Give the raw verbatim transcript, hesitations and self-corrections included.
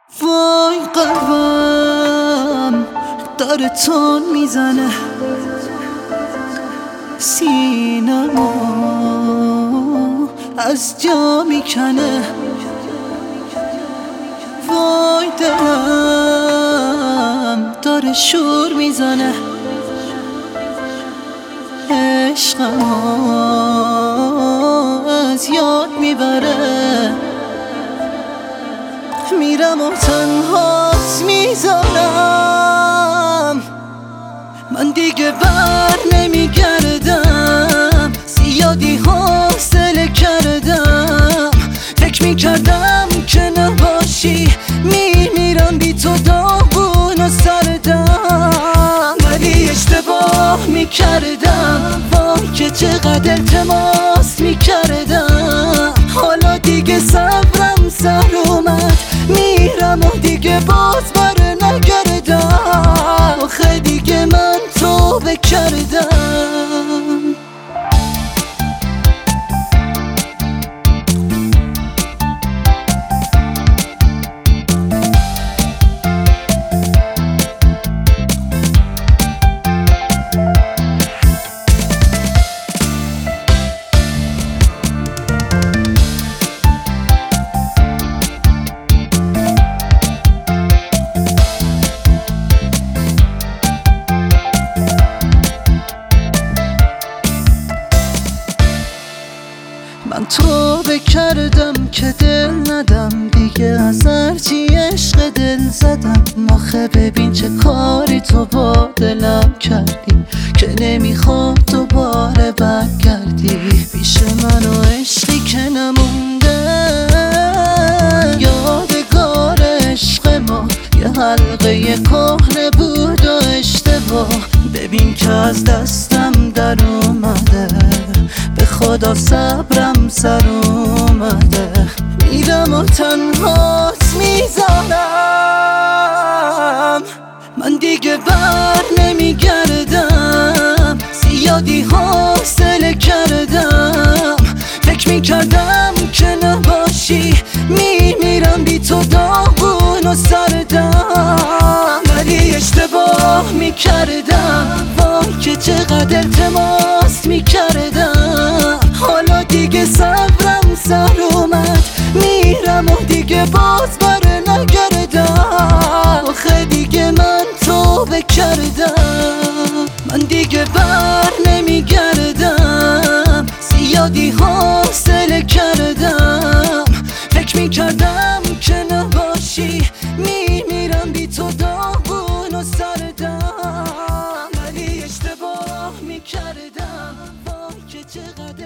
وای قلبم داره تون میزنه، سینمو از جا میکنه. وای دلم داره شور میزنه، عشقمو از یاد میبره. میرم و تنهات میذارم، من دیگه بر نمیگردم. زیادی حوصله کردم، فکر میکردم که نباشی. میمیرم بی تو داغون و سردم، ولی اشتباه میکردم. وای که چقدر التماس میکردم، حالا دیگه صبرم سر اومد. میرم و دیگه باز بر نگردم، آخه دیگه من توبه کردم. من توبه کردم که دل ندم دیگه، از هرچی عشق دل زدم. آخه ببین چه کاری تو با دلم کردی که نمیخواد دوباره برگردی. پیش من و عشقی که نمونده، یادگار عشق ما یه حلقه کهنه بود و اشتباه. ببین که از دستم در اومده، به خدا صبرم سر اومده. میرم و تنهات میذارم، من دیگه بر نمیگردم. زیادی حوصله کردم، فکر میکردم که نباشی. میمیرم بی تو داغون و سردم، ولی اشتباه میکردم. وای که چقدر التماس میکردم، حالا دیگه صبرم سر اومد. میرم و دیگه باز بر نگردم، آخه دیگه من توبه کردم. من دیگه بر نمیگردم، زیادی حوصله کردم. فکر میکردم که نباشی. میمیرم بی تو داغون و سردم، ولی اشتباه میکردم. وای که چقدر